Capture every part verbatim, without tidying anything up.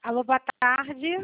Alô, boa tarde.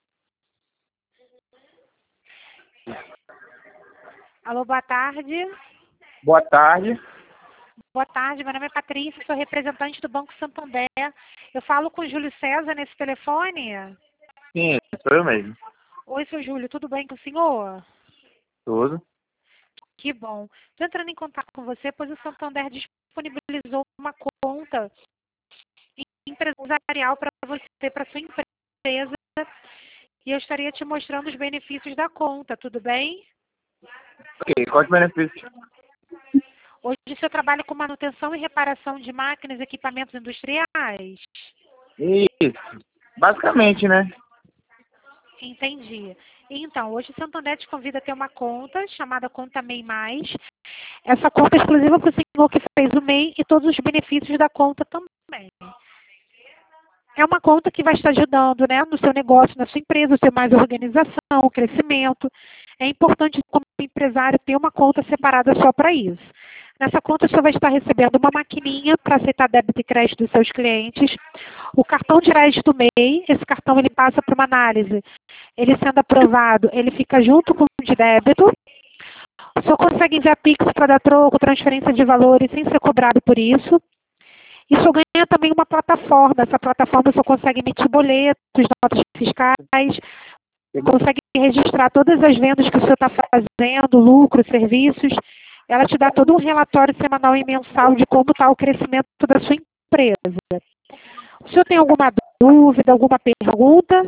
Alô, boa tarde. Boa tarde. Boa tarde, meu nome é Patrícia, sou representante do Banco Santander. Eu falo com o Júlio César nesse telefone? Sim, sou eu mesmo. Oi, seu Júlio, tudo bem com o senhor? Tudo. Que bom. Estou entrando em contato com você, pois o Santander disponibilizou uma conta empresarial para você, para sua empresa, e eu estaria te mostrando os benefícios da conta, tudo bem? Ok, quais benefícios? Hoje você trabalha com manutenção e reparação de máquinas e equipamentos industriais? Isso. Basicamente, né? Entendi. Então, hoje o Santander te convida a ter uma conta chamada Conta MEI Mais. Essa conta é exclusiva para o senhor que fez o MEI e todos os benefícios da conta também. É uma conta que vai estar ajudando, né, no seu negócio, na sua empresa, ter mais organização, crescimento. É importante, como empresário, ter uma conta separada só para isso. Nessa conta, você vai estar recebendo uma maquininha para aceitar débito e crédito dos seus clientes. O cartão de crédito MEI, esse cartão ele passa para uma análise. Ele sendo aprovado, ele fica junto com o de débito. O senhor consegue enviar Pix para dar troco, transferência de valores sem ser cobrado por isso. Isso ganha também uma plataforma. Essa plataforma você consegue emitir boletos, notas fiscais, consegue registrar todas as vendas que o senhor está fazendo, lucros, serviços. Ela te dá todo um relatório semanal e mensal de como está o crescimento da sua empresa. O senhor tem alguma dúvida, alguma pergunta?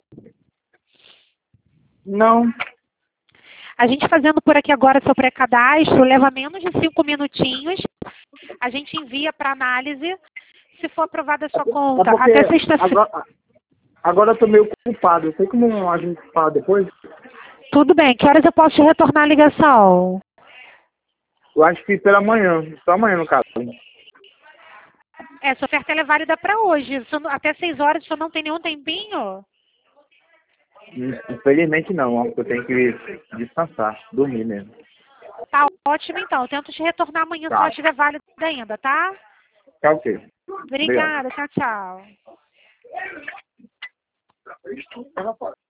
Não. A gente fazendo por aqui agora seu pré-cadastro, leva menos de cinco minutinhos. A gente envia para análise. Se for aprovada a sua conta, É porque até sexta-feira. agora, agora eu tô meio ocupado. Eu sei como a gente fala depois. Tudo bem. Que horas eu posso te retornar a ligação? Eu acho que pela manhã. Só amanhã, no caso. Essa oferta ela é válida para hoje. Se eu não- Até seis horas, o senhor não tem nenhum tempinho? Infelizmente não. ó, Eu tenho que descansar. Dormir mesmo. Tá ótimo, então. Eu tento te retornar amanhã se Tá. ela estiver válida ainda, tá? Tá ok. Obrigado. Obrigada. Tchau, tchau.